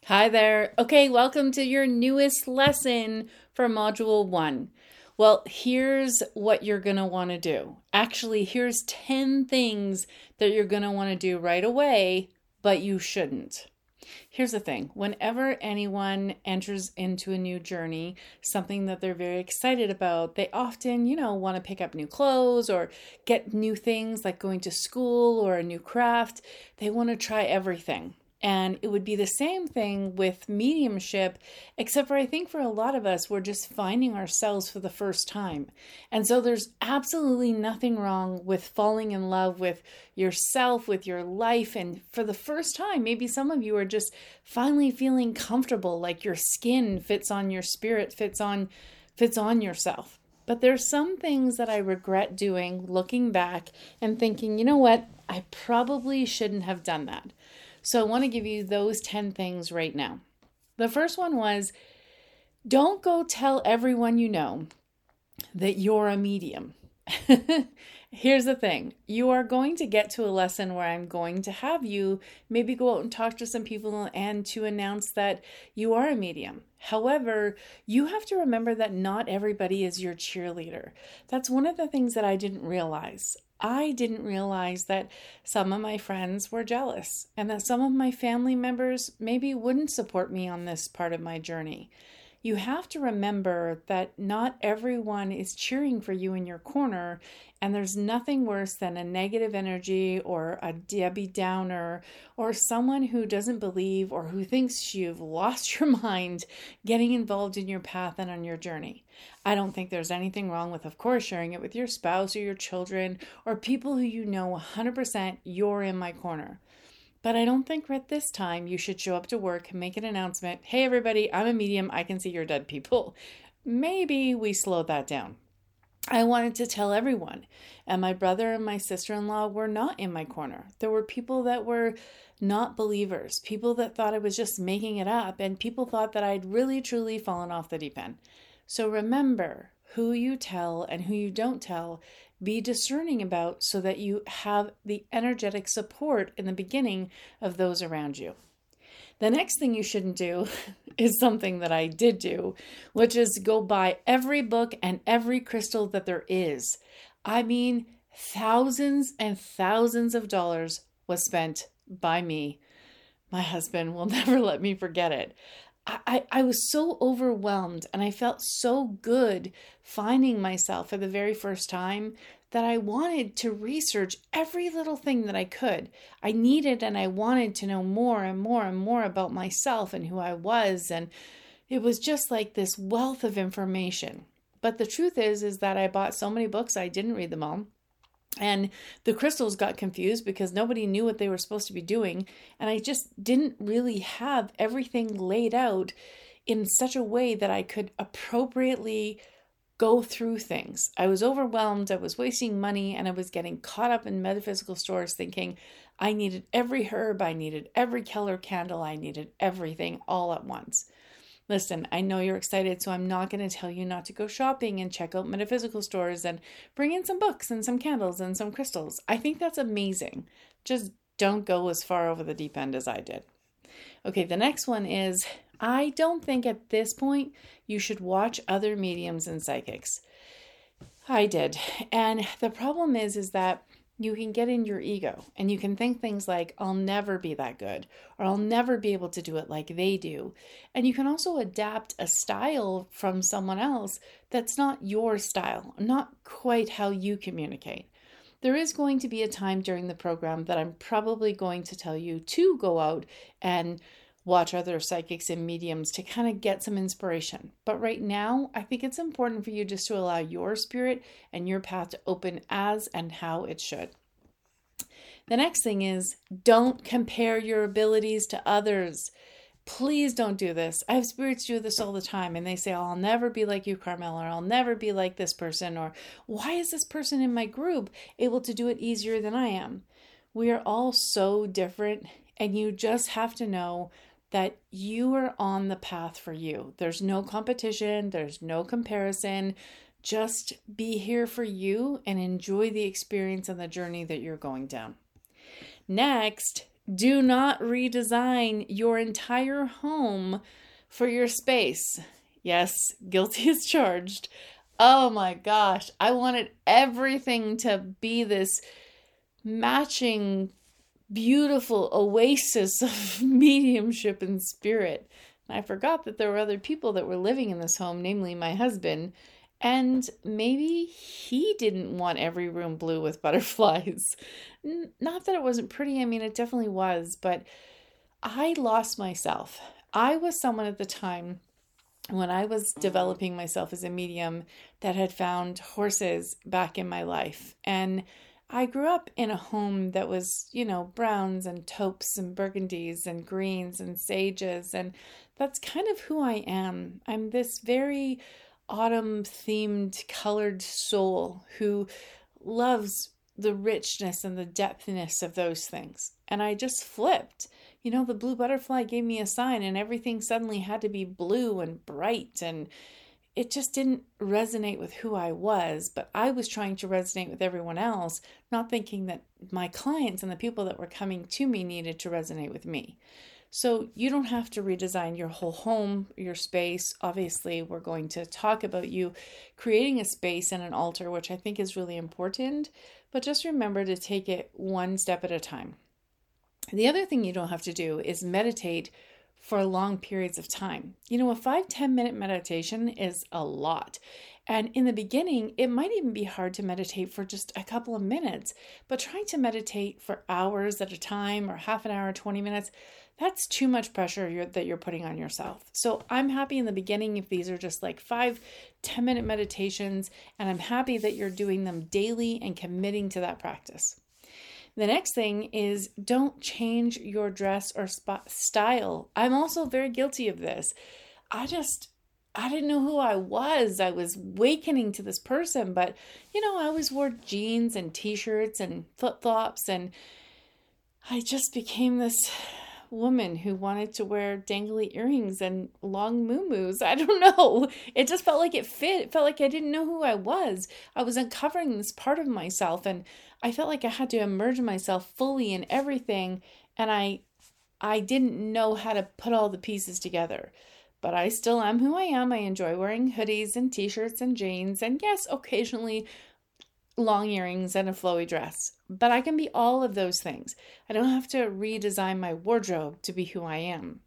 Hi there. Okay, welcome to your newest lesson for Module 1. Well, here's what you're going to want to do. Actually, here's 10 things that you're going to want to do right away, but you shouldn't. Here's the thing. Whenever anyone enters into a new journey, something that they're very excited about, they often, want to pick up new clothes or get new things like going to school or a new craft. They want to try everything. And it would be the same thing with mediumship, except for I think for a lot of us, we're just finding ourselves for the first time. And so there's absolutely nothing wrong with falling in love with yourself, with your life. And for the first time, maybe some of you are just finally feeling comfortable, like your skin fits on your spirit, fits on yourself. But there's some things that I regret doing, looking back and thinking, you know what? I probably shouldn't have done that. So I want to give you those 10 things right now. The first one was, don't go tell everyone you know that you're a medium. Here's the thing. You are going to get to a lesson where I'm going to have you maybe go out and talk to some people and to announce that you are a medium. However, you have to remember that not everybody is your cheerleader. That's one of the things that I didn't realize. I didn't realize that some of my friends were jealous and that some of my family members maybe wouldn't support me on this part of my journey. You have to remember that not everyone is cheering for you in your corner, and there's nothing worse than a negative energy or a Debbie Downer or someone who doesn't believe or who thinks you've lost your mind getting involved in your path and on your journey. I don't think there's anything wrong with, of course, sharing it with your spouse or your children or people who you know 100% you're in my corner. But I don't think at this time you should show up to work and make an announcement. Hey, everybody, I'm a medium. I can see your dead people. Maybe we slow that down. I wanted to tell everyone. And my brother and my sister-in-law were not in my corner. There were people that were not believers, people that thought I was just making it up, and people thought that I'd really, truly fallen off the deep end. So remember who you tell and who you don't tell. Be discerning about so that you have the energetic support in the beginning of those around you. The next thing you shouldn't do is something that I did do, which is go buy every book and every crystal that there is. I mean, thousands and thousands of dollars was spent by me. My husband will never let me forget it. I was so overwhelmed and I felt so good finding myself for the very first time that I wanted to research every little thing that I could. I needed and I wanted to know more and more and more about myself and who I was. And it was just like this wealth of information. But the truth is that I bought so many books, I didn't read them all. And the crystals got confused because nobody knew what they were supposed to be doing. And I just didn't really have everything laid out in such a way that I could appropriately go through things. I was overwhelmed, I was wasting money, and I was getting caught up in metaphysical stores thinking I needed every herb, I needed every color candle, I needed everything all at once. Listen, I know you're excited, so I'm not going to tell you not to go shopping and check out metaphysical stores and bring in some books and some candles and some crystals. I think that's amazing. Just don't go as far over the deep end as I did. Okay, the next one is, I don't think at this point you should watch other mediums and psychics. I did. And the problem is that you can get in your ego and you can think things like, I'll never be that good, or I'll never be able to do it like they do. And you can also adapt a style from someone else that's not your style, not quite how you communicate. There is going to be a time during the program that I'm probably going to tell you to go out and watch other psychics and mediums to kind of get some inspiration. But right now, I think it's important for you just to allow your spirit and your path to open as and how it should. The next thing is, don't compare your abilities to others. Please don't do this. I have spirits do this all the time, and they say, oh, I'll never be like you, Carmel, or I'll never be like this person, or why is this person in my group able to do it easier than I am? We are all so different, and you just have to know that you are on the path for you. There's no competition. There's no comparison. Just be here for you and enjoy the experience and the journey that you're going down. Next, Do not redesign your entire home for your space. Yes, guilty as charged. Oh my gosh, I wanted everything to be this matching, beautiful oasis of mediumship and spirit. And I forgot that there were other people that were living in this home, namely my husband. And maybe he didn't want every room blue with butterflies. Not that it wasn't pretty, I mean, it definitely was, but I lost myself. I was someone at the time when I was developing myself as a medium that had found horses back in my life. And I grew up in a home that was, browns and taupes and burgundies and greens and sages. And that's kind of who I am. I'm this very autumn themed colored soul who loves the richness and the depthness of those things. And I just flipped. The blue butterfly gave me a sign and everything suddenly had to be blue and bright, and it just didn't resonate with who I was, but I was trying to resonate with everyone else, not thinking that my clients and the people that were coming to me needed to resonate with me. So you don't have to redesign your whole home, your space. Obviously, we're going to talk about you creating a space and an altar, which I think is really important, but just remember to take it one step at a time. The other thing you don't have to do is meditate for long periods of time. A 5-10 minute meditation is a lot. And in the beginning, it might even be hard to meditate for just a couple of minutes, but trying to meditate for hours at a time or half an hour, 20 minutes, that's too much pressure that you're putting on yourself. So I'm happy in the beginning if these are just like 5-10 minute meditations, and I'm happy that you're doing them daily and committing to that practice. The next thing is don't change your dress or style. I'm also very guilty of this. I didn't know who I was. I was awakening to this person, but I always wore jeans and t-shirts and flip-flops, and I just became this woman who wanted to wear dangly earrings and long muumuus. I don't know. It just felt like it fit. It felt like I didn't know who I was. I was uncovering this part of myself, and I felt like I had to immerse myself fully in everything, and I didn't know how to put all the pieces together. But I still am who I am. I enjoy wearing hoodies and t-shirts and jeans, and yes, occasionally long earrings and a flowy dress. But I can be all of those things. I don't have to redesign my wardrobe to be who I am.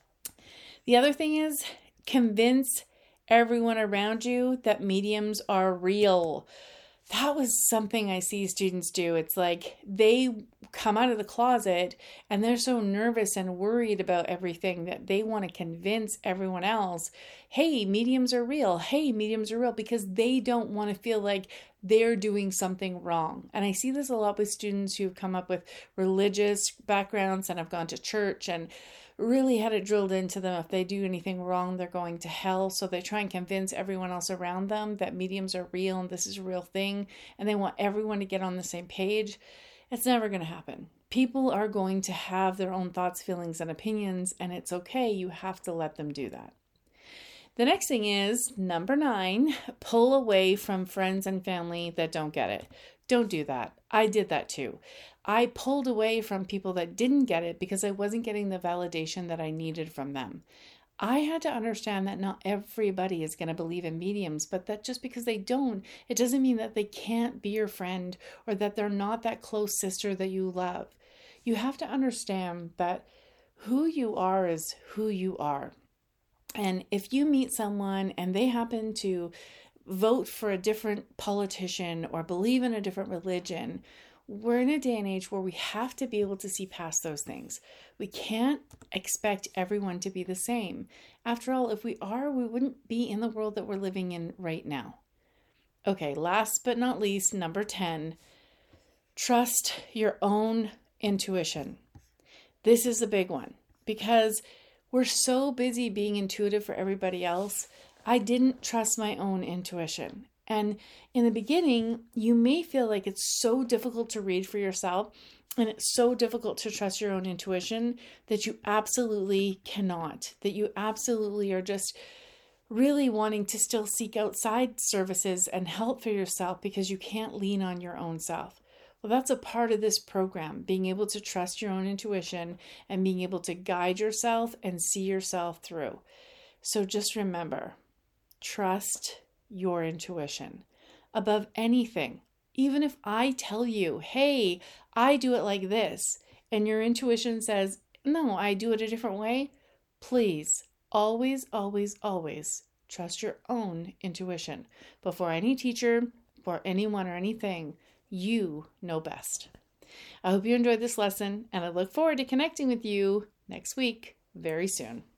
The other thing is convince everyone around you that mediums are real. That was something I see students do. It's like they come out of the closet and they're so nervous and worried about everything that they want to convince everyone else, hey, mediums are real. Hey, mediums are real, because they don't want to feel like they're doing something wrong. And I see this a lot with students who've come up with religious backgrounds and have gone to church and really had it drilled into them. If they do anything wrong, they're going to hell. So they try and convince everyone else around them that mediums are real and this is a real thing. And they want everyone to get on the same page. It's never going to happen. People are going to have their own thoughts, feelings, and opinions, and it's okay. You have to let them do that. The next thing is, number 9, pull away from friends and family that don't get it. Don't do that. I did that too. I pulled away from people that didn't get it because I wasn't getting the validation that I needed from them. I had to understand that not everybody is going to believe in mediums, but that just because they don't, it doesn't mean that they can't be your friend or that they're not that close sister that you love. You have to understand that who you are is who you are. And if you meet someone and they happen to vote for a different politician or believe in a different religion, we're in a day and age where we have to be able to see past those things. We can't expect everyone to be the same. After all, if we are, we wouldn't be in the world that we're living in right now. Okay, last but not least, number 10, trust your own intuition. This is a big one because we're so busy being intuitive for everybody else. I didn't trust my own intuition. And in the beginning, you may feel like it's so difficult to read for yourself and it's so difficult to trust your own intuition that you absolutely cannot, that you absolutely are just really wanting to still seek outside services and help for yourself because you can't lean on your own self. Well, that's a part of this program, being able to trust your own intuition and being able to guide yourself and see yourself through. So just remember, trust your intuition above anything. Even if I tell you, hey, I do it like this, and your intuition says, no, I do it a different way, please always, always, always trust your own intuition. Before any teacher, for anyone or anything, you know best. I hope you enjoyed this lesson, and I look forward to connecting with you next week very soon.